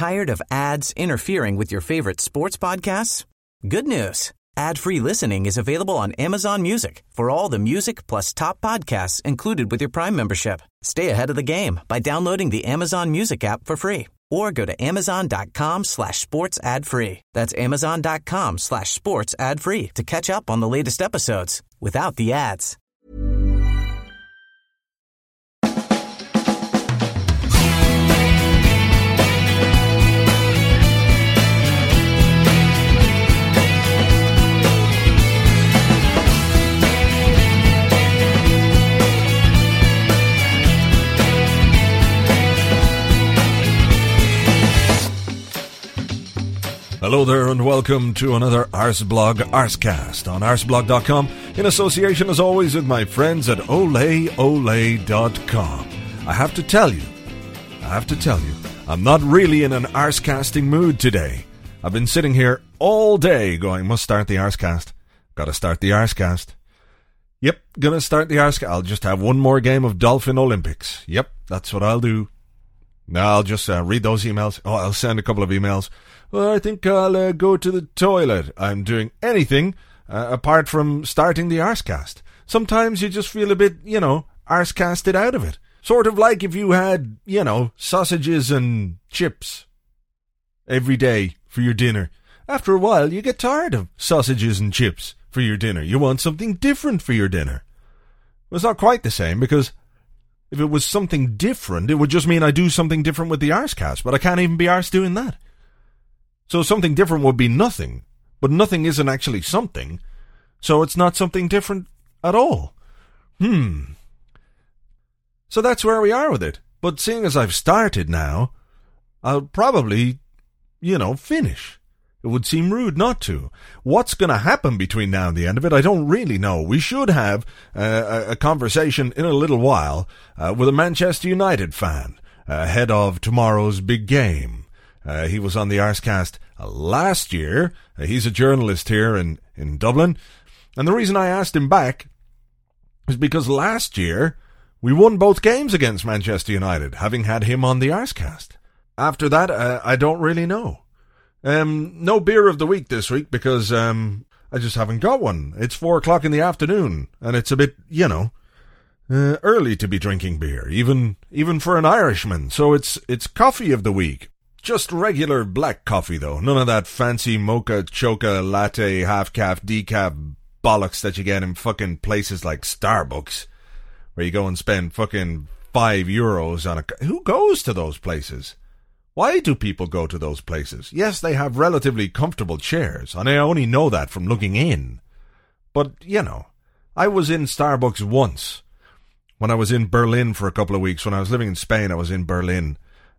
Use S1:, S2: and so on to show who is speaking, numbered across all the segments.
S1: Tired of ads interfering with your favorite sports podcasts? Good news. Ad-free listening is available on Amazon Music for all the music plus top podcasts included with your Prime membership. Stay ahead of the game by downloading the Amazon Music app for free or go to amazon.com/sports ad free. That's amazon.com/sports ad free to catch up on the latest episodes without the ads.
S2: Hello there and welcome to another Arsblog Arscast on arsblog.com in association as always with my friends at oleole.com. I have to tell you, I'm not really in an Arscasting mood today. I've been sitting here all day going, must start the Arscast. Gotta start the Arscast. Yep, gonna start the Arscast. I'll just have one more game of Dolphin Olympics. Yep, that's what I'll do. Now I'll just read those emails. Oh, I'll send a couple of emails. Well, I think I'll go to the toilet. I'm doing anything apart from starting the Arscast. Sometimes you just feel a bit, Arscasted out of it. Sort of like if you had, sausages and chips every day for your dinner. After a while, you get tired of sausages and chips for your dinner. You want something different for your dinner. Well, it's not quite the same because if it was something different, it would just mean I do something different with the Arscast, but I can't even be arsed doing that. So something different would be nothing, but nothing isn't actually something, so it's not something different at all. So that's where we are with it. But seeing as I've started now, I'll probably, finish. It would seem rude not to. What's going to happen between now and the end of it, I don't really know. We should have a conversation in a little while with a Manchester United fan ahead of tomorrow's big game. He was on the Arscast last year. He's a journalist here in Dublin. And the reason I asked him back is because last year we won both games against Manchester United, having had him on the Arscast. After that, I don't really know. No beer of the week this week because I just haven't got one. It's 4:00 in the afternoon, and it's a bit, early to be drinking beer, even for an Irishman. So it's coffee of the week. Just regular black coffee, though. None of that fancy mocha, choca, latte, half-calf, decaf bollocks that you get in fucking places like Starbucks, where you go and spend fucking €5 on a... Who goes to those places? Why do people go to those places? Yes, they have relatively comfortable chairs, and I only know that from looking in. But, I was in Starbucks once. When I was in Berlin for a couple of weeks. When I was living in Spain, I was in Berlin.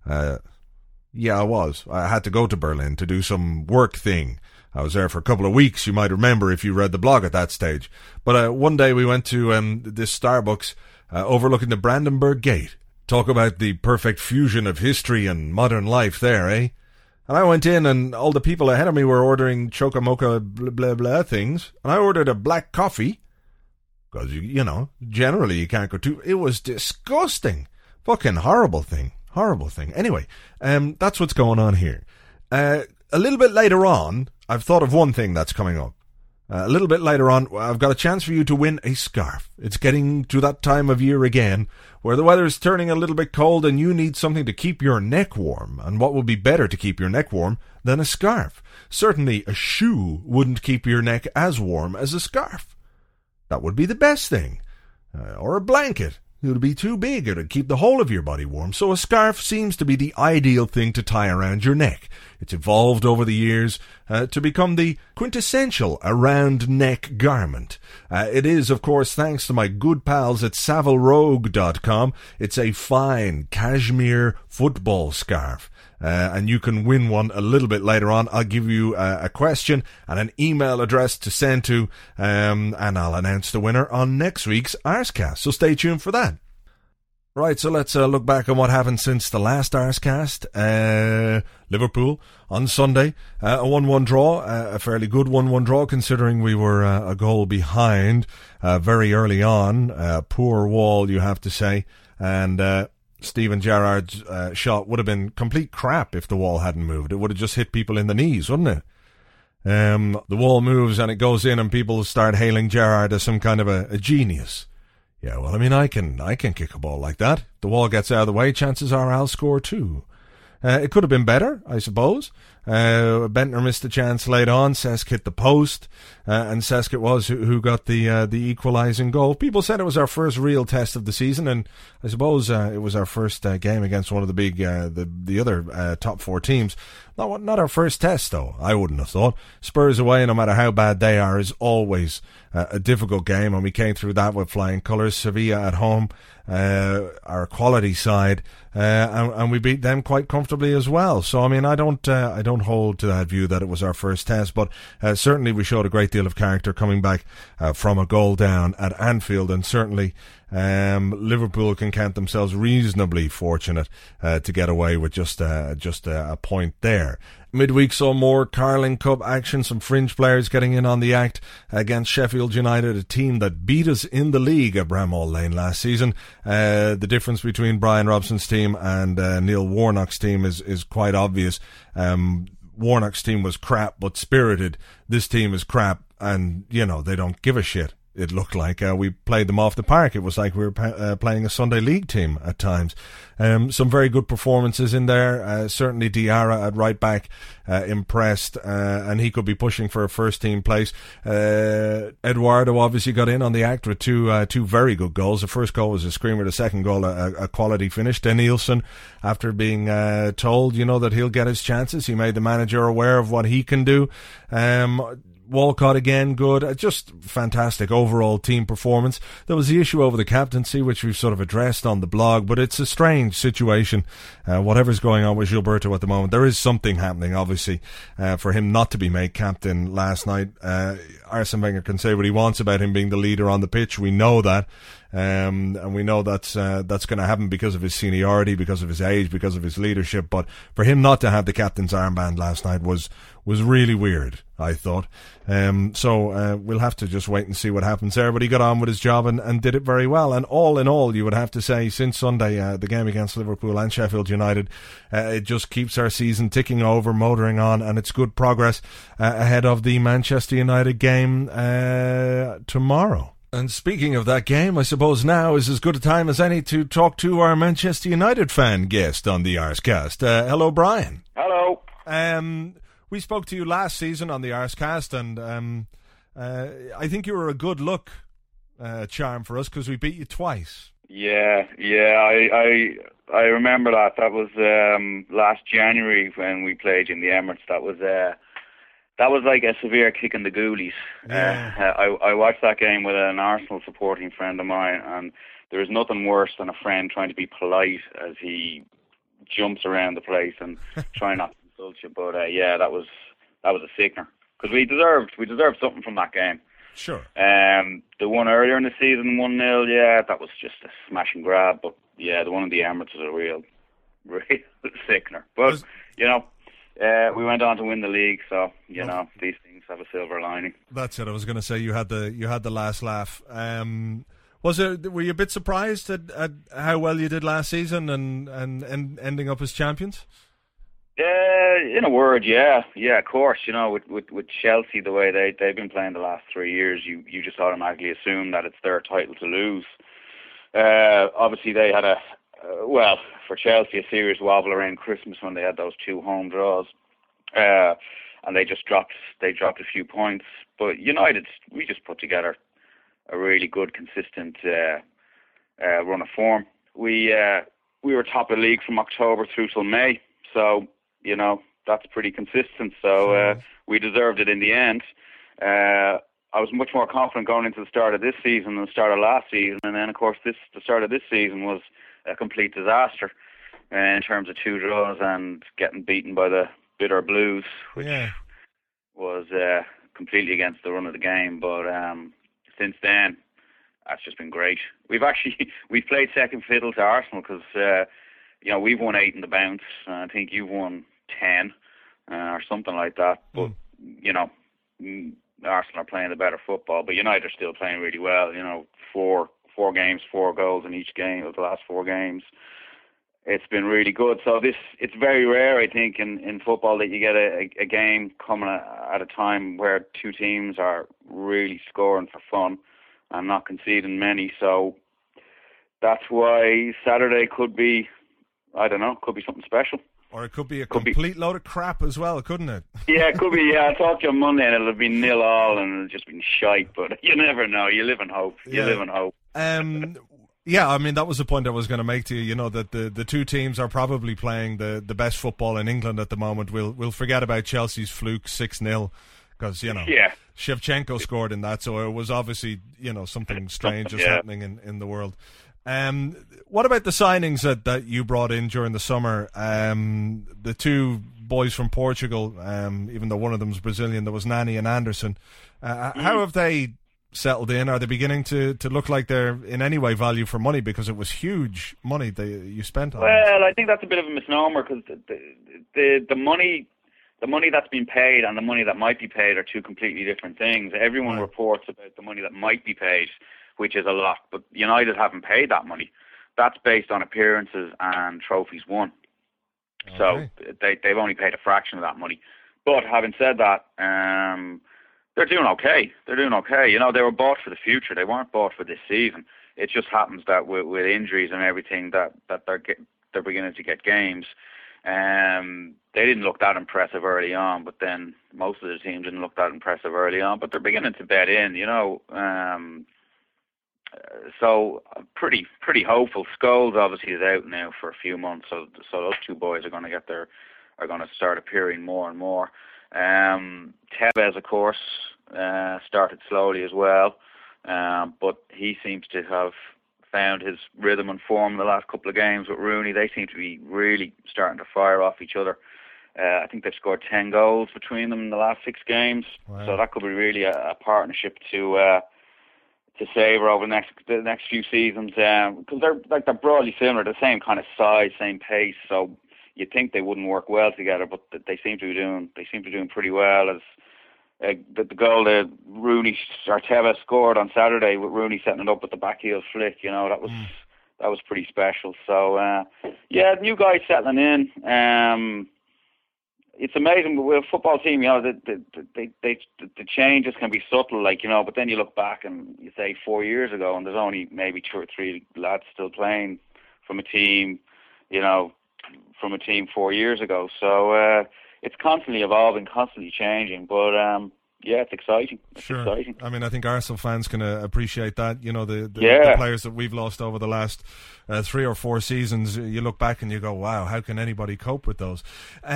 S2: Yeah, I was. I had to go to Berlin to do some work thing. I was there for a couple of weeks, you might remember if you read the blog at that stage. But one day we went to this Starbucks overlooking the Brandenburg Gate. Talk about the perfect fusion of history and modern life there, eh? And I went in and all the people ahead of me were ordering choca mocha blah blah blah things. And I ordered a black coffee. Because, generally you can't go too... It was disgusting. Fucking horrible thing. Horrible thing. Anyway, that's what's going on here. A little bit later on, I've thought of one thing that's coming up. A little bit later on, I've got a chance for you to win a scarf. It's getting to that time of year again, where the weather's turning a little bit cold and you need something to keep your neck warm. And what would be better to keep your neck warm than a scarf? Certainly a shoe wouldn't keep your neck as warm as a scarf. That would be the best thing. Or a blanket. It would be too big. It would keep the whole of your body warm. So a scarf seems to be the ideal thing to tie around your neck. It's evolved over the years to become the quintessential around-neck garment. It is, of course, thanks to my good pals at SavileRogue.com. It's a fine cashmere football scarf. And you can win one a little bit later on. I'll give you a question and an email address to send to, and I'll announce the winner on next week's Arscast. So stay tuned for that. Right, so let's look back on what happened since the last Arscast. Liverpool on Sunday, a 1-1 draw, a fairly good 1-1 draw considering we were a goal behind very early on. Poor wall, you have to say. And Steven Gerrard's shot would have been complete crap if the wall hadn't moved. It would have just hit people in the knees, wouldn't it? The wall moves and it goes in, and people start hailing Gerrard as some kind of a genius. Yeah, well, I mean, I can kick a ball like that. If the wall gets out of the way, chances are I'll score too. It could have been better, I suppose. Bentner missed a chance late on. Cesc hit the post, and Cesc it was who got the equalising goal. People said it was our first real test of the season, and I suppose it was our first game against one of the big, the other top four teams. Not our first test, though, I wouldn't have thought. Spurs away, no matter how bad they are, is always a difficult game, and we came through that with flying colours. Sevilla at home, our quality side, and we beat them quite comfortably as well. So, I mean, I don't hold to that view that it was our first test, but certainly we showed a great deal of character coming back from a goal down at Anfield, and certainly Liverpool can count themselves reasonably fortunate to get away with just a point there. Midweek saw more Carling Cup action, some fringe players getting in on the act against Sheffield United, a team that beat us in the league at Bramall Lane last season. The difference between Brian Robson's team and Neil Warnock's team is quite obvious. Warnock's team was crap but spirited. This team is crap and, they don't give a shit. It looked like we played them off the park. It was like we were playing a Sunday League team at times. Some very good performances in there. Certainly Diarra at right back impressed, and he could be pushing for a first team place. Eduardo obviously got in on the act with two very good goals. The first goal was a screamer. The second goal a quality finish. Danielson, after being told that he'll get his chances, he made the manager aware of what he can do. Walcott again, good. Just fantastic overall team performance. There was the issue over the captaincy, which we've sort of addressed on the blog, but it's a strange situation. Whatever's going on with Gilberto at the moment, there is something happening, obviously, for him not to be made captain last night. Arsene Wenger can say what he wants about him being the leader on the pitch. We know that. And we know that's going to happen because of his seniority, because of his age, because of his leadership. But for him not to have the captain's armband last night was really weird, I thought. So we'll have to just wait and see what happens there. But he got on with his job and did it very well. And all in all, you would have to say, since Sunday, the game against Liverpool and Sheffield United, it just keeps our season ticking over, motoring on, and it's good progress ahead of the Manchester United game tomorrow. And speaking of that game, I suppose now is as good a time as any to talk to our Manchester United fan guest on the Arsecast. Hello, Brian.
S3: Hello.
S2: We spoke to you last season on the Arsecast, and I think you were a good luck charm for us because we beat you twice.
S3: Yeah. I remember that. That was last January when we played in the Emirates. That was like a severe kick in the goalies.
S2: Yeah.
S3: I watched that game with an Arsenal supporting friend of mine, and there is nothing worse than a friend trying to be polite as he jumps around the place and trying not to insult you. But that was a sickener because we deserved something from that game.
S2: Sure.
S3: The one earlier in the season, 1-0, yeah, that was just a smash and grab. But yeah, the one in the Emirates was a real sickener. But we went on to win the league, so these things have a silver lining.
S2: That's it. I was going to say you had the last laugh. Were you a bit surprised at how well you did last season and ending up as champions?
S3: In a word, yeah, of course. With Chelsea, the way they've been playing the last 3 years, you just automatically assume that it's their title to lose. Obviously, they had for Chelsea, a serious wobble around Christmas when they had those 2 home draws, and they dropped a few points. But United, we just put together a really good, consistent run of form. We were top of the league from October through till May, so that's pretty consistent. So we deserved it in the end. I was much more confident going into the start of this season than the start of last season, and then of course the start of this season was a complete disaster in terms of 2 draws and getting beaten by the bitter Blues, which was completely against the run of the game. But since then, that's just been great. We've played second fiddle to Arsenal because we've won 8 in the bounce, and I think you've won 10 or something like that. But Arsenal are playing the better football, but United are still playing really well. Four games, 4 goals in each game of the last 4 games. it's been really good. So it's very rare, I think, in football that you get a game coming at a time where two teams are really scoring for fun and not conceding many. So that's why Saturday could be, I don't know, could be something special.
S2: Or it could be a complete load of crap as well, couldn't it?
S3: Yeah, it could be. Yeah, I'll talk to you on Monday and it'll be 0-0 and it'll just been shite. But you never know. You live in hope. You live in hope.
S2: Yeah, I mean, that was the point I was going to make to you. You know, that the two teams are probably playing the best football in England at the moment. We'll forget about Chelsea's fluke 6-0 because, you know, Shevchenko scored in that. So it was obviously, you know, something strange is happening in the world. What about the signings that you brought in during the summer? The two boys from Portugal, even though one of them's Brazilian, there was Nani and Anderson. How have they settled in? Are they beginning to look like they're in any way value for money, because it was huge money that you spent on it?
S3: Well, I think that's a bit of a misnomer, because the money that's been paid and the money that might be paid are two completely different things. Everyone reports about the money that might be paid, which is a lot, but United haven't paid that money. That's based on appearances and trophies won. Okay. So they've only paid a fraction of that money. But having said that, they're doing okay. They're doing okay. You know, they were bought for the future. They weren't bought for this season. It just happens that with injuries and everything that they're beginning to get games. They didn't look that impressive early on, but then most of the teams didn't look that impressive early on. But they're beginning to bed in, you know. So I'm pretty hopeful. Scholes obviously is out now for a few months, so those two boys are going to start appearing more and more. Tevez, of course, started slowly as well, but he seems to have found his rhythm and form in the last couple of games with Rooney. They seem to be really starting to fire off each other. I think they've scored 10 goals between them in the last 6 games. Wow. So that could be really a partnership to savour over the next few seasons, because they're broadly similar, the same kind of size, same pace. So you'd think they wouldn't work well together, but they seem to be doing pretty well. As the goal that Rooney or Tevez scored on Saturday with Rooney setting it up with the back heel flick, you know, that was pretty special. So new guys settling in. It's amazing with a football team, you know, the changes can be subtle, like, you know, but then you look back and you say 4 years ago and there's only maybe 2 or 3 lads still playing from a team, you know, from a team 4 years ago. So it's constantly evolving, constantly changing, but it's exciting. Exciting.
S2: I mean, I think Arsenal fans can appreciate that. You know, the players that we've lost over the last 3 or 4 seasons, you look back and you go, wow, how can anybody cope with those?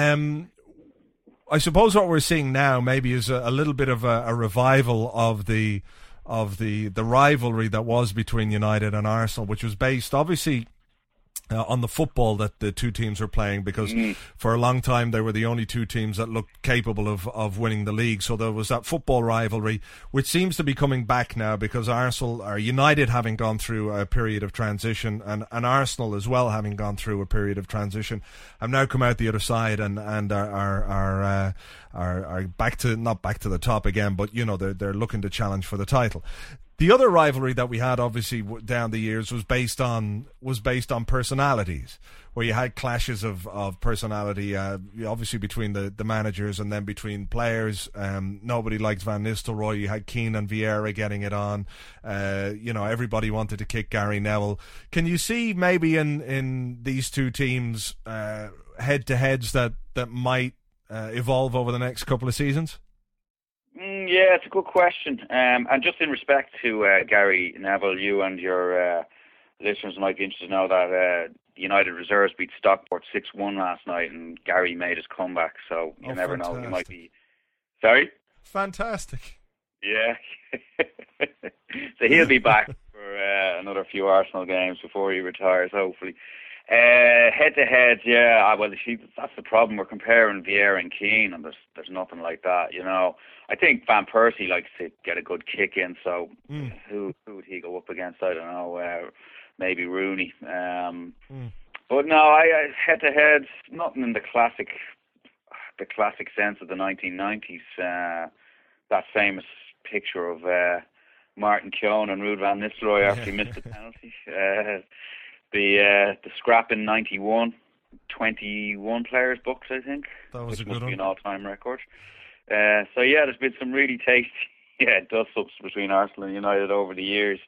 S2: I suppose what we're seeing now maybe is a little bit of a revival of the rivalry that was between United and Arsenal, which was based obviously on the football that the two teams were playing, because for a long time they were the only two teams that looked capable of winning the league. So there was that football rivalry, which seems to be coming back now, because United having gone through a period of transition, and Arsenal as well having gone through a period of transition, have now come out the other side and are back to, not back to the top again, but you know, they're looking to challenge for the title. The other rivalry that we had, obviously, down the years was based on personalities, where you had clashes of personality, obviously between the managers and then between players. Nobody liked Van Nistelrooy. You had Keane and Vieira getting it on. You know, everybody wanted to kick Gary Neville. Can you see maybe in these two teams head-to-heads that might evolve over the next couple of seasons?
S3: Yeah, it's a good question. And just in respect to Gary Neville, you and your listeners might be interested to know that United reserves beat Stockport 6-1 last night, and Gary made his comeback. So you never know, he might be. Sorry?
S2: Fantastic.
S3: Yeah. So he'll be back for another few Arsenal games before he retires, hopefully. Head-to-head, well, that's the problem. We're comparing Vieira and Keane, and there's nothing like that, you know. I think Van Persie likes to get a good kick in, so who would he go up against? I don't know. Maybe Rooney. But no, head-to-head, nothing in the classic sense of the 1990s. That famous picture of Martin Keown and Ruud van Nistelrooy after he missed the penalty. the scrap in '91, 21 players booked, I think.
S2: That was
S3: which
S2: a good
S3: must
S2: one.
S3: be an all-time record. So yeah, there's been some really tasty dust-ups between Arsenal and United over the years.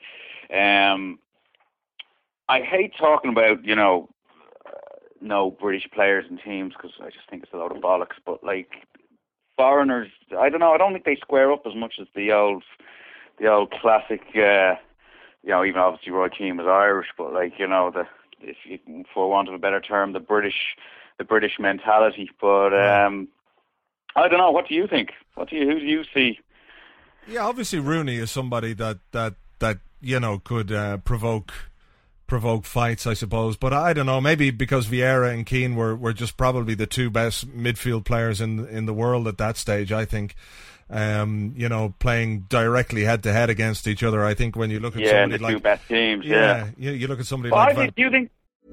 S3: I hate talking about, no British players and teams because I just think it's a load of bollocks. But like foreigners, I don't know. I don't think they square up as much as the old classic. Even obviously Roy Keane was Irish, but if you, for want of a better term, the British mentality. But I don't know. What do you think? Who do you see?
S2: Yeah, obviously Rooney is somebody that could provoke fights, I suppose. But I don't know, maybe because Vieira and Keane were just probably the two best midfield players in the world at that stage, I think. Playing directly head to head against each other. I think when you look at somebody
S3: the
S2: like
S3: two best teams,
S2: you look at somebody
S3: do you think?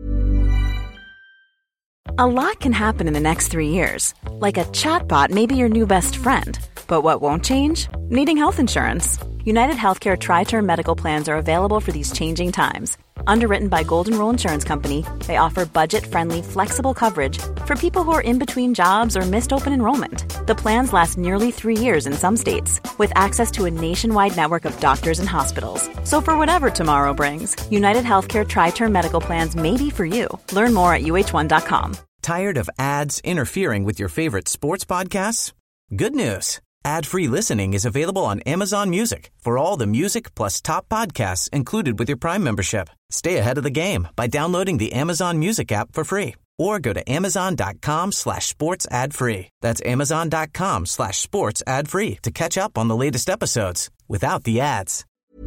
S4: A lot can happen in the next 3 years. Like a chatbot may be your new best friend. But what won't change? Needing health insurance. United Healthcare Tri-Term Medical Plans are available for these changing times. Underwritten by Golden Rule Insurance Company, they offer budget-friendly, flexible coverage for people who are in between jobs or missed open enrollment. The plans last nearly 3 years in some states, with access to a nationwide network of doctors and hospitals. So for whatever tomorrow brings, United Healthcare Tri-Term Medical Plans may be for you. Learn more at uh1.com.
S1: Tired of ads interfering with your favorite sports podcasts? Good news. Ad-free listening is available on Amazon Music for all the music plus top podcasts included with your Prime membership. Stay ahead of the game by downloading the Amazon Music app for free or go to amazon.com/sports ad free. That's amazon.com/sports ad free to catch up on the latest episodes without the ads.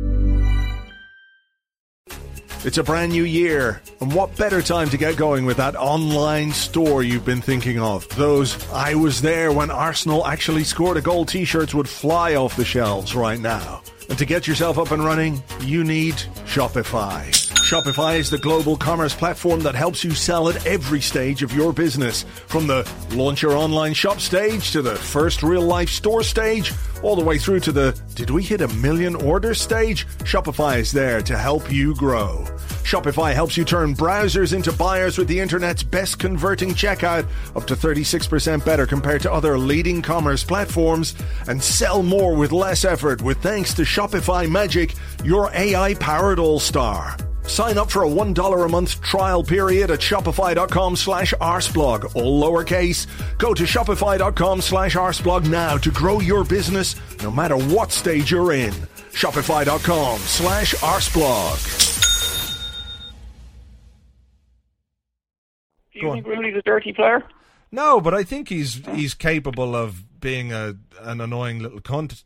S2: It's a brand new year, and what better time to get going with that online store you've been thinking of? Those "I was there when Arsenal actually scored a goal" t-shirts would fly off the shelves right now. And to get yourself up and running, you need Shopify. Shopify is the global commerce platform that helps you sell at every stage of your business. From the launch your online shop stage to the first real-life store stage, all the way through to the "did we hit 1 million orders" stage, Shopify is there to help you grow. Shopify helps you turn browsers into buyers with the internet's best converting checkout, up to 36% better compared to other leading commerce platforms, and sell more with less effort with thanks to Shopify Magic, your AI-powered all-star. Sign up for a $1 a month trial period at shopify.com/arsblog, all lowercase. Go to shopify.com/arsblog now to grow your business no matter what stage you're in. Shopify.com/arsblog.
S3: Do you think Rooney's a dirty player?
S2: No, but I think he's capable of being an annoying little cunt,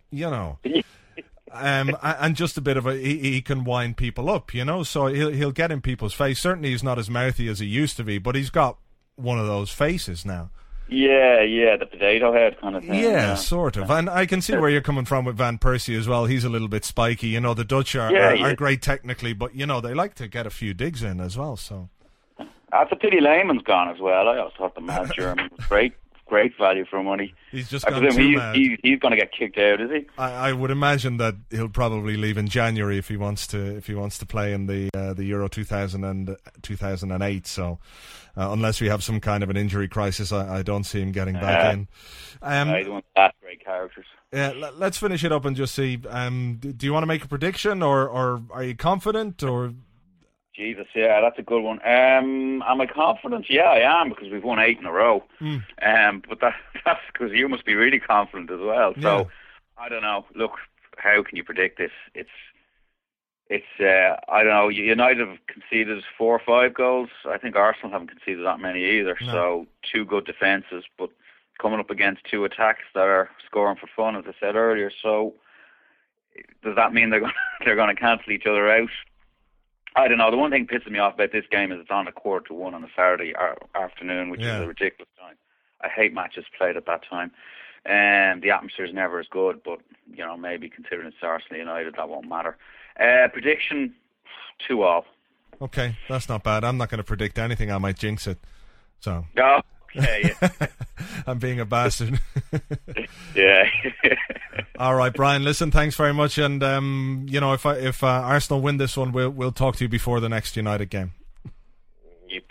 S2: and just a bit of he can wind people up, so he'll get in people's face. Certainly he's not as mouthy as he used to be, but he's got one of those faces now.
S3: Yeah, the potato head kind of thing.
S2: Yeah, sort of. And I can see where you're coming from with Van Persie as well. He's a little bit spiky. The Dutch are great technically, but, they like to get a few digs in as well, so...
S3: That's a pity Lehman's gone as well. I always thought the mad German was great value for money.
S2: He's just gone too mad.
S3: He's going to get kicked out, is he?
S2: I would imagine that he'll probably leave in January if he wants to play in the Euro 2000 and 2008. So unless we have some kind of an injury crisis, I don't see him getting back in.
S3: He's one of the last great characters.
S2: Yeah, let's finish it up and just see. Do you want to make a prediction, or are you confident, or?
S3: Jesus, yeah, that's a good one. Am I confident? Yeah, I am, because we've won 8 in a row. But that's because you must be really confident as well. So,
S2: yeah.
S3: I don't know. Look, how can you predict this? It's I don't know. United have conceded 4 or 5 goals. I think Arsenal haven't conceded that many either. No. So, 2 good defences, but coming up against 2 attacks that are scoring for fun, as I said earlier. So, does that mean they're going to cancel each other out? I don't know. The one thing pissing me off about this game is it's on at 1:45 on a Saturday afternoon, which is a ridiculous time. I hate matches played at that time. And the atmosphere is never as good, but, maybe considering it's Arsenal United, that won't matter. Prediction, 2-2.
S2: Okay, that's not bad. I'm not going to predict anything. I might jinx it. So.
S3: Oh, okay, yeah.
S2: I'm being a bastard.
S3: Yeah.
S2: All right, Brian, listen, thanks very much. And, if Arsenal win this one, we'll talk to you before the next United game.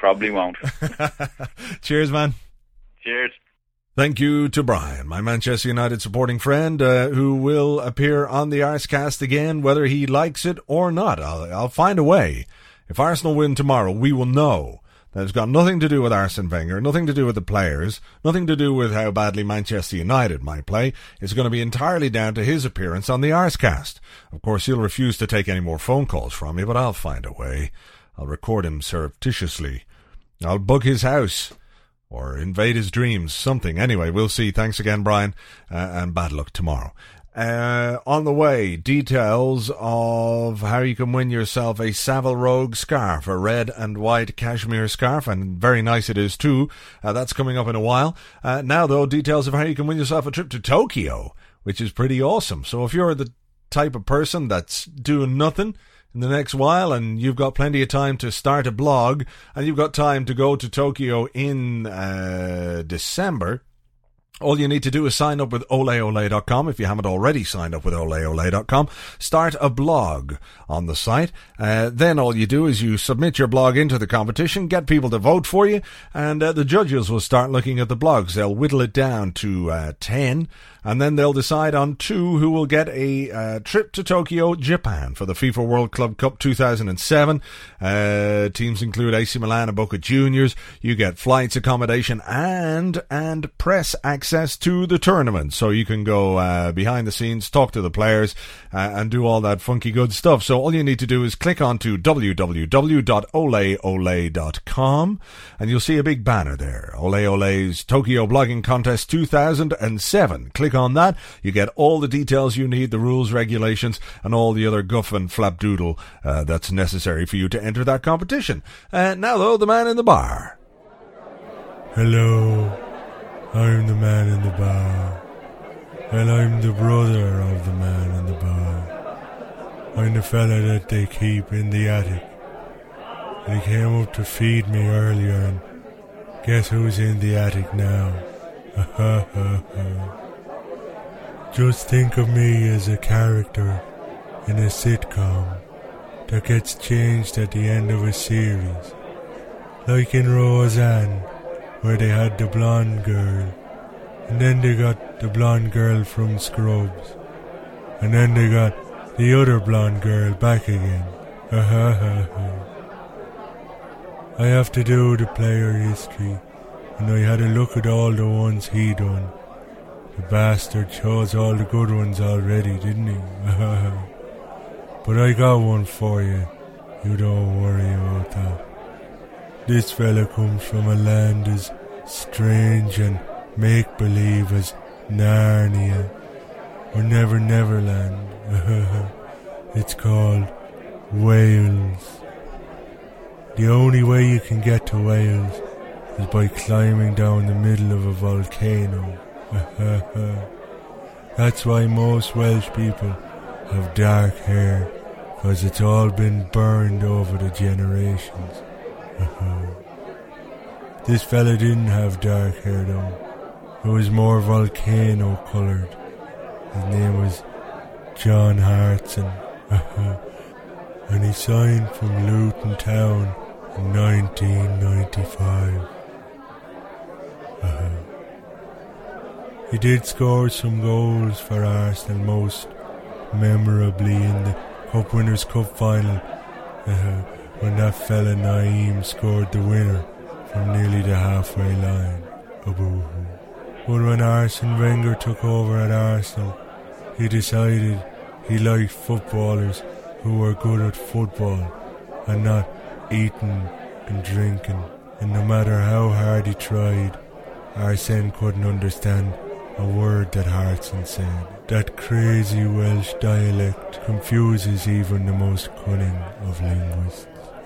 S3: Probably won't.
S2: Cheers, man.
S3: Cheers.
S2: Thank you to Brian, my Manchester United supporting friend, who will appear on the Arsecast again, whether he likes it or not. I'll find a way. If Arsenal win tomorrow, we will know that it's got nothing to do with Arsene Wenger, nothing to do with the players, nothing to do with how badly Manchester United might play. It's going to be entirely down to his appearance on the Arsecast. Of course, he'll refuse to take any more phone calls from me, but I'll find a way. I'll record him surreptitiously. I'll bug his house. Or invade his dreams, something. Anyway, we'll see. Thanks again, Brian, and bad luck tomorrow. On the way, details of how you can win yourself a Savile Rogue scarf, a red and white cashmere scarf, and very nice it is too. That's coming up in a while. Now, though, details of how you can win yourself a trip to Tokyo, which is pretty awesome. So if you're the type of person that's doing nothing in the next while, and you've got plenty of time to start a blog, and you've got time to go to Tokyo in December, all you need to do is sign up with oleole.com. If you haven't already signed up with oleole.com, start a blog on the site. Then all you do is you submit your blog into the competition, get people to vote for you, and the judges will start looking at the blogs. They'll whittle it down to 10, and then they'll decide on 2 who will get a trip to Tokyo, Japan for the FIFA World Club Cup 2007. Teams include AC Milan and Boca Juniors. You get flights, accommodation, and press access to the tournament. So you can go behind the scenes, talk to the players, and do all that funky good stuff. So all you need to do is click on to www.oleole.com, and you'll see a big banner there. Ole Ole's Tokyo Blogging Contest 2007. Click on that. You get all the details you need, the rules, regulations, and all the other guff and flapdoodle that's necessary for you to enter that competition. Now, though, the man in the bar.
S5: Hello, I'm the man in the bar. And I'm the brother of the man in the bar. I'm the fella that they keep in the attic. He came up to feed me earlier, and guess who's in the attic now? Just think of me as a character in a sitcom that gets changed at the end of a series. Like in Roseanne, where they had the blonde girl, and then they got the blonde girl from Scrubs, and then they got the other blonde girl back again. I have to do the player history, and I had a look at all the ones he done. The bastard chose all the good ones already, didn't he? But I got one for you. You don't worry about that. This fella comes from a land as strange and make-believe as Narnia, or Never Neverland. It's called Wales. The only way you can get to Wales is by climbing down the middle of a volcano. That's why most Welsh people have dark hair, because it's all been burned over the generations. This fella didn't have dark hair though. It was more volcano coloured. His name was John Hartson. And he signed from Luton Town in 1995. He did score some goals for Arsenal, most memorably in the Cup Winners' Cup final, when that fella Naeem scored the winner from nearly the halfway line. But when Arsene Wenger took over at Arsenal, he decided he liked footballers who were good at football and not eating and drinking. And no matter how hard he tried, Arsene couldn't understand a word that Hartson said. That crazy Welsh dialect confuses even the most cunning of linguists.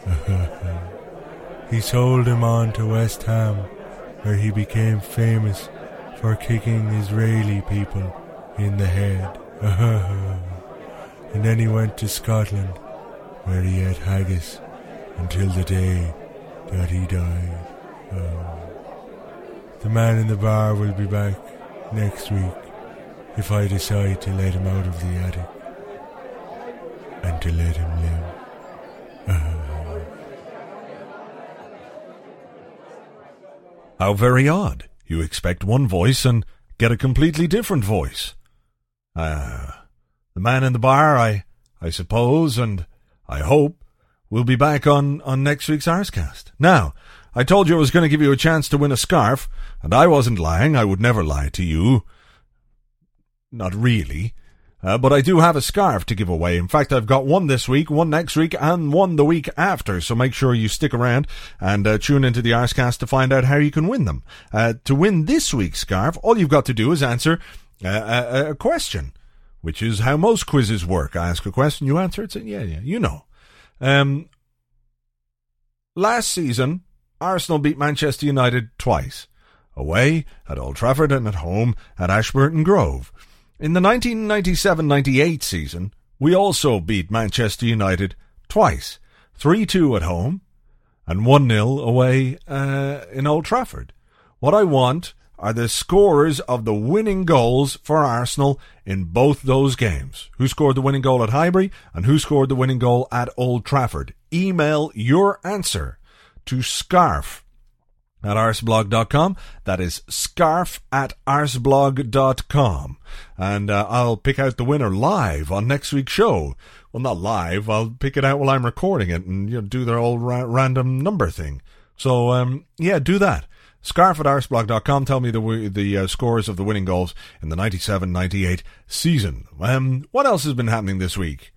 S5: He sold him on to West Ham, where he became famous for kicking Israeli people in the head. And then he went to Scotland, where he ate haggis until the day that he died. The man in the bar will be back next week if I decide to let him out of the attic and to let him live.
S2: How very odd. You expect one voice and get a completely different voice. The man in the bar, I suppose, and I hope, will be back on next week's Arscast. Now, I told you I was going to give you a chance to win a scarf, and I wasn't lying. I would never lie to you. Not really. But I do have a scarf to give away. In fact, I've got one this week, one next week, and one the week after. So make sure you stick around and tune into the Arscast to find out how you can win them. To win this week's scarf, all you've got to do is answer a question, which is how most quizzes work. I ask a question, you answer it, say, yeah, you know. Last season, Arsenal beat Manchester United twice. Away at Old Trafford and at home at Ashburton Grove. In the 1997-98 season, we also beat Manchester United twice, 3-2 at home and 1-0 away in Old Trafford. What I want are the scorers of the winning goals for Arsenal in both those games. Who scored the winning goal at Highbury and who scored the winning goal at Old Trafford? Email your answer to scarf@arsblog.com. That is scarf@arsblog.com. And I'll pick out the winner live on next week's show. Well, not live. I'll pick it out while I'm recording it and do their old random number thing. So, do that. Scarf@arsblog.com. Tell me the scores of the winning goals in the 97-98 season. What else has been happening this week?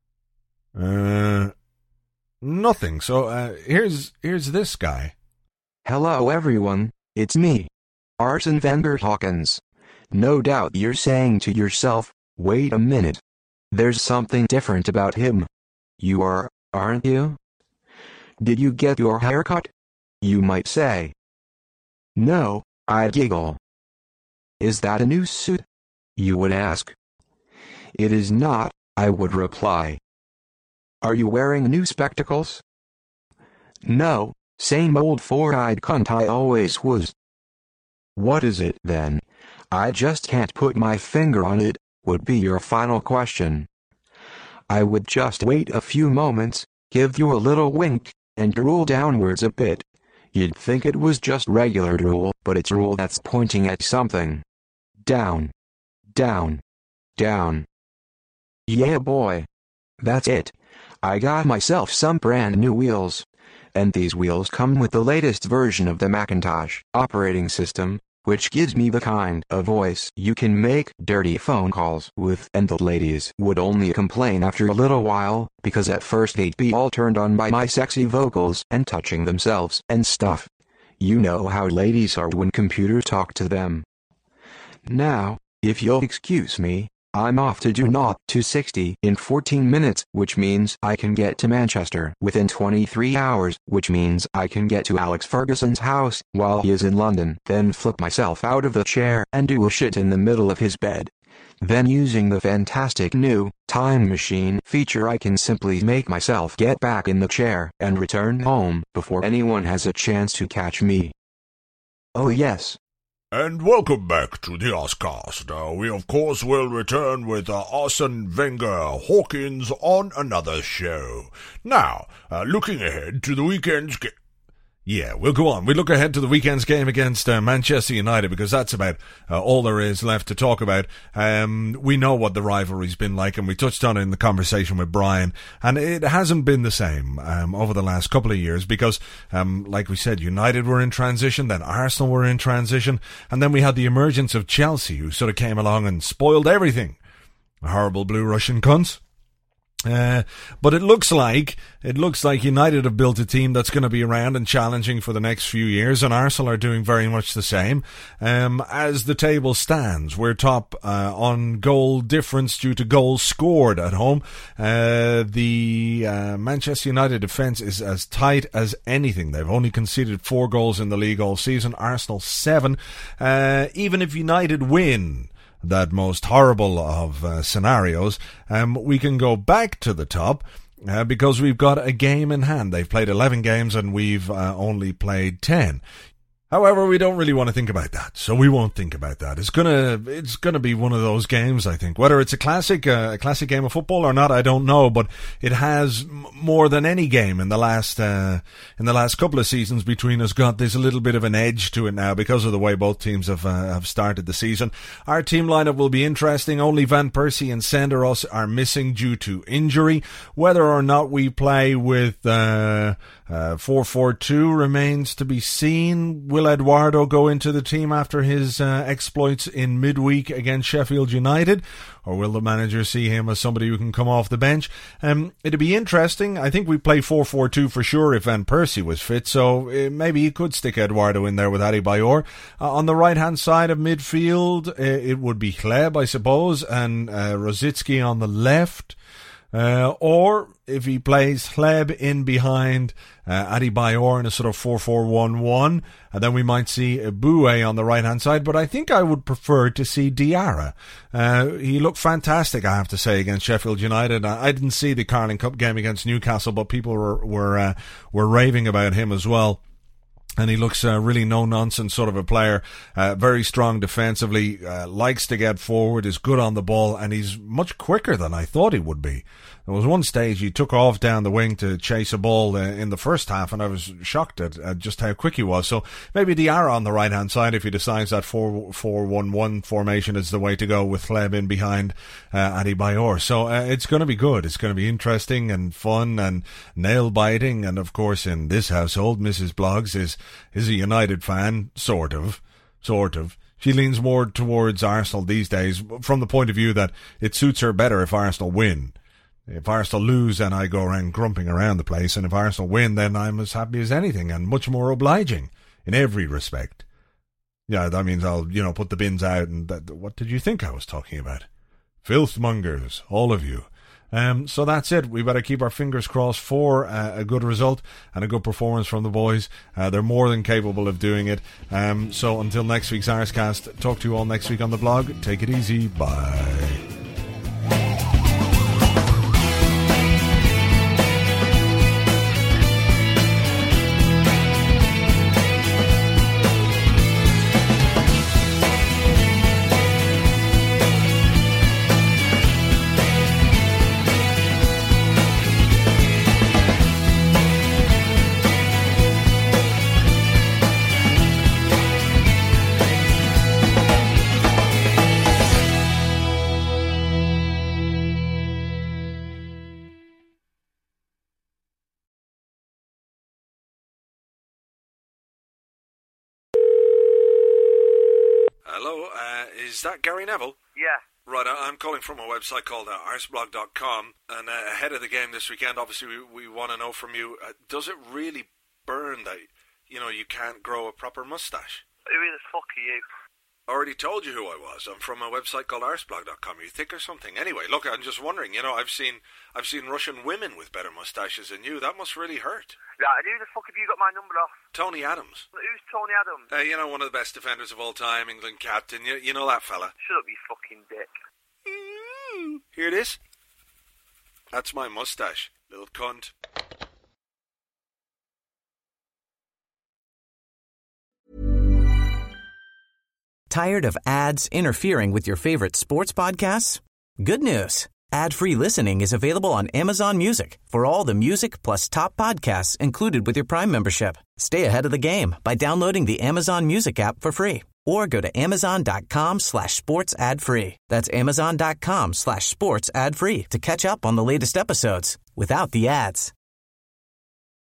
S2: Nothing. So here's this guy.
S6: Hello everyone, it's me, Arsene Wenger Hawkins. No doubt you're saying to yourself, wait a minute. There's something different about him. You are, aren't you? Did you get your haircut? You might say. No, I'd giggle. Is that a new suit? You would ask. It is not, I would reply. Are you wearing new spectacles? No, same old four-eyed cunt I always was. What is it then? I just can't put my finger on it, would be your final question. I would just wait a few moments, give you a little wink, and drool downwards a bit. You'd think it was just regular drool, but it's drool that's pointing at something. Down. Down. Down. Yeah boy. That's it. I got myself some brand new wheels. And these wheels come with the latest version of the Macintosh operating system, which gives me the kind of voice you can make dirty phone calls with, and the ladies would only complain after a little while, because at first they'd be all turned on by my sexy vocals and touching themselves and stuff. You know how ladies are when computers talk to them. Now, if you'll excuse me, I'm off to do 0 to 60 in 14 minutes, which means I can get to Manchester within 23 hours, which means I can get to Alex Ferguson's house while he is in London, then flip myself out of the chair and do a shit in the middle of his bed. Then using the fantastic new time machine feature I can simply make myself get back in the chair and return home before anyone has a chance to catch me. Oh yes.
S2: And welcome back to the Arscast. We of course will return with Arsene Wenger Hawkins on another show. Now, looking ahead to the weekend's game. Yeah, we'll go on. We look ahead to the weekend's game against Manchester United, because that's about all there is left to talk about. We know what the rivalry's been like, and we touched on it in the conversation with Brian, and it hasn't been the same over the last couple of years, because, like we said, United were in transition, then Arsenal were in transition, and then we had the emergence of Chelsea, who sort of came along and spoiled everything. Horrible blue Russian cunts. But it looks like United have built a team that's going to be around and challenging for the next few years, and Arsenal are doing very much the same. As the table stands, we're top on goal difference due to goals scored at home. The Manchester United defence is as tight as anything. They've only conceded 4 goals in the league all season. Arsenal 7. Even if United win that most horrible of scenarios, we can go back to the top because we've got a game in hand. They've played 11 games and we've only played 10. However, we don't really want to think about that, so we won't think about that. It's gonna be one of those games, I think. Whether it's a classic game of football or not, I don't know, but it has more than any game in the last couple of seasons between us got this a little bit of an edge to it now because of the way both teams have started the season. Our team lineup will be interesting. Only Van Persie and Senderos are missing due to injury. Whether or not we play with 4-4-2 remains to be seen. Will Eduardo go into the team after his exploits in midweek against Sheffield United? Or will the manager see him as somebody who can come off the bench? It'd be interesting. I think we play 4-4-2 for sure if Van Persie was fit, so maybe he could stick Eduardo in there with Adebayor. On the right-hand side of midfield, it would be Hleb, I suppose, and Rosicky on the left. Or if he plays Hleb in behind Adebayor in a sort of 4-4-1-1, and then we might see Eboué on the right-hand side, but I think I would prefer to see Diarra. He looked fantastic, I have to say, against Sheffield United. I didn't see the Carling Cup game against Newcastle, but people were raving about him as well. And he looks really no-nonsense sort of a player, very strong defensively, likes to get forward, is good on the ball, and he's much quicker than I thought he would be. There was one stage he took off down the wing to chase a ball in the first half, and I was shocked at just how quick he was. So maybe Diarra on the right-hand side if he decides that 4-4-1-1 formation is the way to go with Hleb in behind Adebayor. So it's going to be good. It's going to be interesting and fun and nail-biting. And, of course, in this household, Mrs. Bloggs is a United fan, sort of. She leans more towards Arsenal these days from the point of view that it suits her better if Arsenal win. If Arsenal lose, then I go around grumping around the place, and if Arsenal win, then I'm as happy as anything and much more obliging in every respect. Yeah, that means I'll, put the bins out and what did you think I was talking about? Filthmongers, all of you. So that's it. We better keep our fingers crossed for a good result and a good performance from the boys. They're more than capable of doing it. So until next week's Arscast, talk to you all next week on the blog. Take it easy. Bye. Hello, is that Gary Neville?
S7: Yeah.
S2: Right, I'm calling from a website called arsblog.com, and ahead of the game this weekend, obviously we want to know from you, does it really burn that, you can't grow a proper moustache?
S7: Who the fuck are you?
S2: I already told you who I was. I'm from a website called arsblog.com. Are you thick or something? Anyway, look, I'm just wondering, I've seen Russian women with better moustaches than you. That must really hurt.
S7: Right, who the fuck have you got my number off?
S2: Tony Adams.
S7: Who's Tony Adams?
S2: One of the best defenders of all time, England captain. You know that fella.
S7: Shut up, you fucking dick.
S2: Hear this? That's my moustache, little cunt.
S1: Tired of ads interfering with your favorite sports podcasts? Good news. Ad-free listening is available on Amazon Music for all the music plus top podcasts included with your Prime membership. Stay ahead of the game by downloading the Amazon Music app for free or go to amazon.com/sports ad free. That's amazon.com/sports ad free to catch up on the latest episodes without the ads.